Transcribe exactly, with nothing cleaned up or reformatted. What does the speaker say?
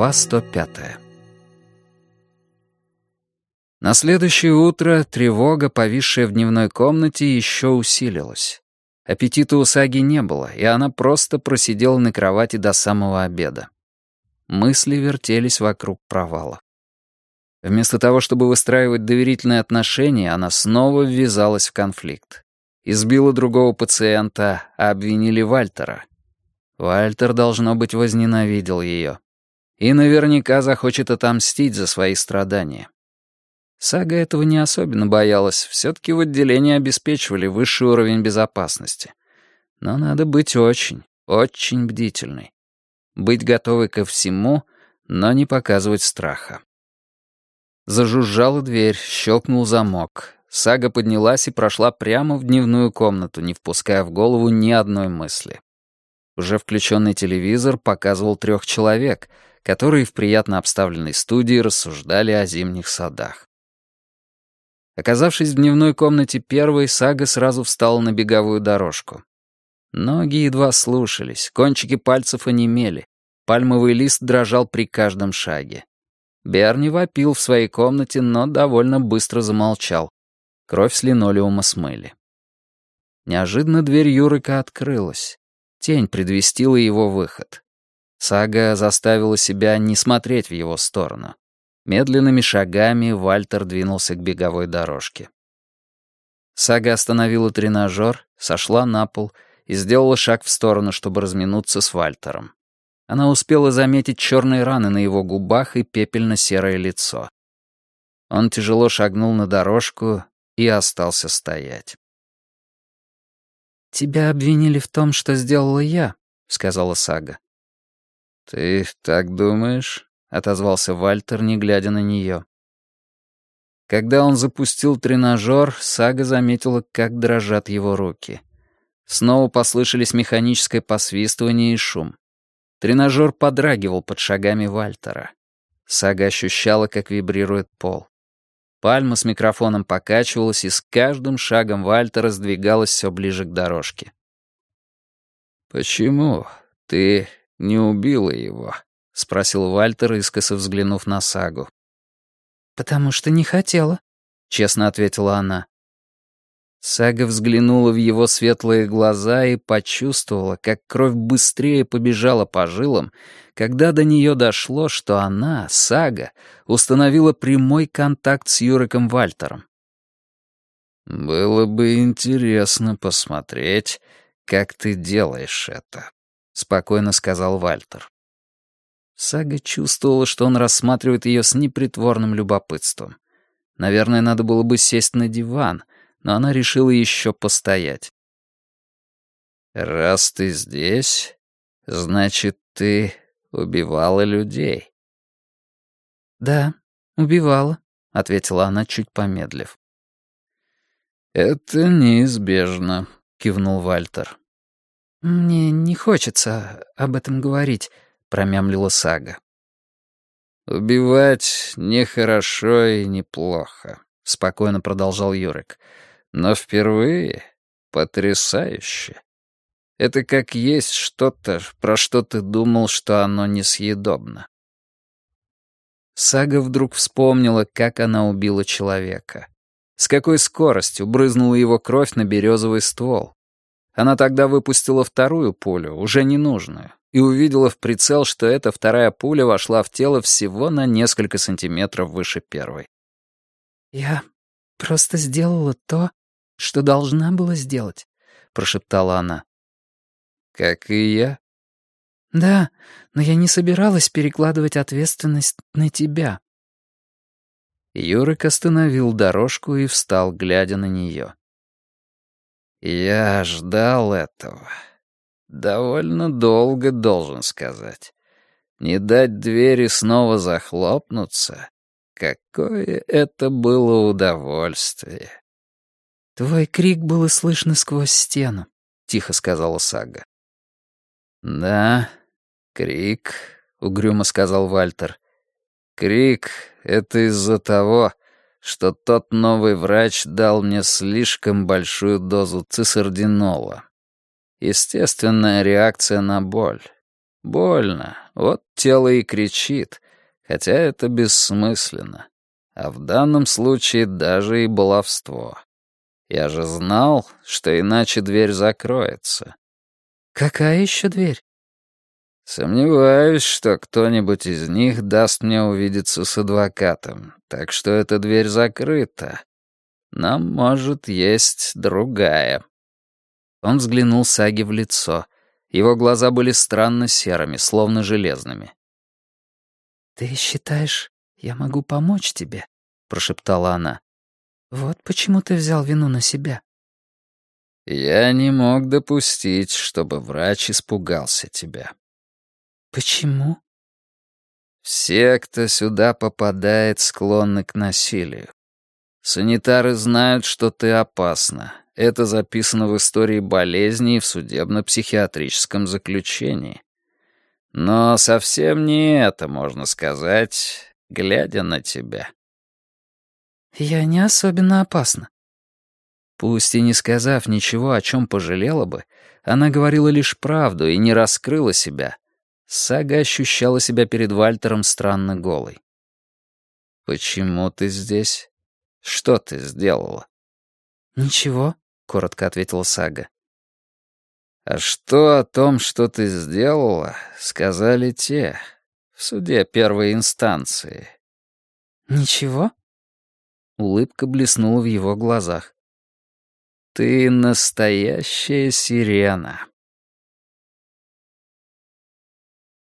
Глава сто пятая. На следующее утро тревога, повисшая в дневной комнате, еще усилилась. Аппетита у Саги не было, и она просто просидела на кровати до самого обеда. Мысли вертелись вокруг провала. Вместо того, чтобы выстраивать доверительные отношения, она снова ввязалась в конфликт. Избила другого пациента, а обвинили Вальтера. Вальтер, должно быть, возненавидел ее. И наверняка захочет отомстить за свои страдания. Сага этого не особенно боялась, все-таки в отделении обеспечивали высший уровень безопасности. Но надо быть очень, очень бдительной. Быть готовой ко всему, но не показывать страха. Зажужжала дверь, щелкнул замок. Сага поднялась и прошла прямо в дневную комнату, не впуская в голову ни одной мысли. Уже включенный телевизор показывал трех человек, которые в приятно обставленной студии рассуждали о зимних садах. Оказавшись в дневной комнате первой, Сага сразу встала на беговую дорожку. Ноги едва слушались, кончики пальцев онемели, пальмовый лист дрожал при каждом шаге. Берни вопил в своей комнате, но довольно быстро замолчал. Кровь с линолеума смыли. Неожиданно дверь Юрика открылась. Тень предвестила его выход. Сага заставила себя не смотреть в его сторону. Медленными шагами Вальтер двинулся к беговой дорожке. Сага остановила тренажер, сошла на пол и сделала шаг в сторону, чтобы разминуться с Вальтером. Она успела заметить черные раны на его губах и пепельно-серое лицо. Он тяжело шагнул на дорожку и остался стоять. «Тебя обвинили в том, что сделала я», — сказала Сага. «Ты так думаешь?» — отозвался Вальтер, не глядя на нее. Когда он запустил тренажер, Сага заметила, как дрожат его руки. Снова послышались механическое посвистывание и шум. Тренажер подрагивал под шагами Вальтера. Сага ощущала, как вибрирует пол. Пальма с микрофоном покачивалась, и с каждым шагом Вальтера сдвигалась все ближе к дорожке. «Почему ты не убила его?» — спросил Вальтер, искоса взглянув на Сагу. «Потому что не хотела», — честно ответила она. Сага взглянула в его светлые глаза и почувствовала, как кровь быстрее побежала по жилам, когда до нее дошло, что она, Сага, установила прямой контакт с Юриком Вальтером. «Было бы интересно посмотреть, как ты делаешь это», — спокойно сказал Вальтер. Сага чувствовала, что он рассматривает ее с непритворным любопытством. Наверное, надо было бы сесть на диван, но она решила еще постоять. «Раз ты здесь, значит, ты убивала людей». «Да, убивала», — ответила она, чуть помедлив. «Это неизбежно», — кивнул Вальтер. «Мне не хочется об этом говорить», — промямлила Сага. «Убивать нехорошо и неплохо», — спокойно продолжал Юрик. «Но впервые потрясающе. Это как есть что-то, про что ты думал, что оно несъедобно». Сага вдруг вспомнила, как она убила человека. С какой скоростью брызнула его кровь на березовый ствол. Она тогда выпустила вторую пулю, уже ненужную, и увидела в прицел, что эта вторая пуля вошла в тело всего на несколько сантиметров выше первой. «Я просто сделала то, что должна была сделать», — прошептала она. «Как и я». «Да, но я не собиралась перекладывать ответственность на тебя». Юрик остановил дорожку и встал, глядя на нее. «Я ждал этого. Довольно долго, должен сказать. Не дать двери снова захлопнуться. Какое это было удовольствие!» «Твой крик было слышно сквозь стену», — тихо сказала Сага. «Да, крик», — угрюмо сказал Вальтер. «Крик — это из-за того, что тот новый врач дал мне слишком большую дозу цисардинола. Естественная реакция на боль. Больно. Вот тело и кричит, хотя это бессмысленно. А в данном случае даже и баловство. Я же знал, что иначе дверь закроется. Какая еще дверь? Сомневаюсь, что кто-нибудь из них даст мне увидеться с адвокатом, так что эта дверь закрыта. Нам, может, есть другая. Он взглянул Саге в лицо. Его глаза были странно серыми, словно железными. «Ты считаешь, я могу помочь тебе?» — прошептала она. «Вот почему ты взял вину на себя». «Я не мог допустить, чтобы врач испугался тебя». «Почему?» «Все, кто сюда попадает, склонны к насилию. Санитары знают, что ты опасна. Это записано в истории болезни и в судебно-психиатрическом заключении. Но совсем не это можно сказать, глядя на тебя». «Я не особенно опасна». Пусть и не сказав ничего, о чем пожалела бы, она говорила лишь правду и не раскрыла себя. Сага ощущала себя перед Вальтером странно голой. «Почему ты здесь? Что ты сделала?» «Ничего», — коротко ответила Сага. «А что о том, что ты сделала, сказали те в суде первой инстанции?» «Ничего?» Улыбка блеснула в его глазах. «Ты настоящая сирена».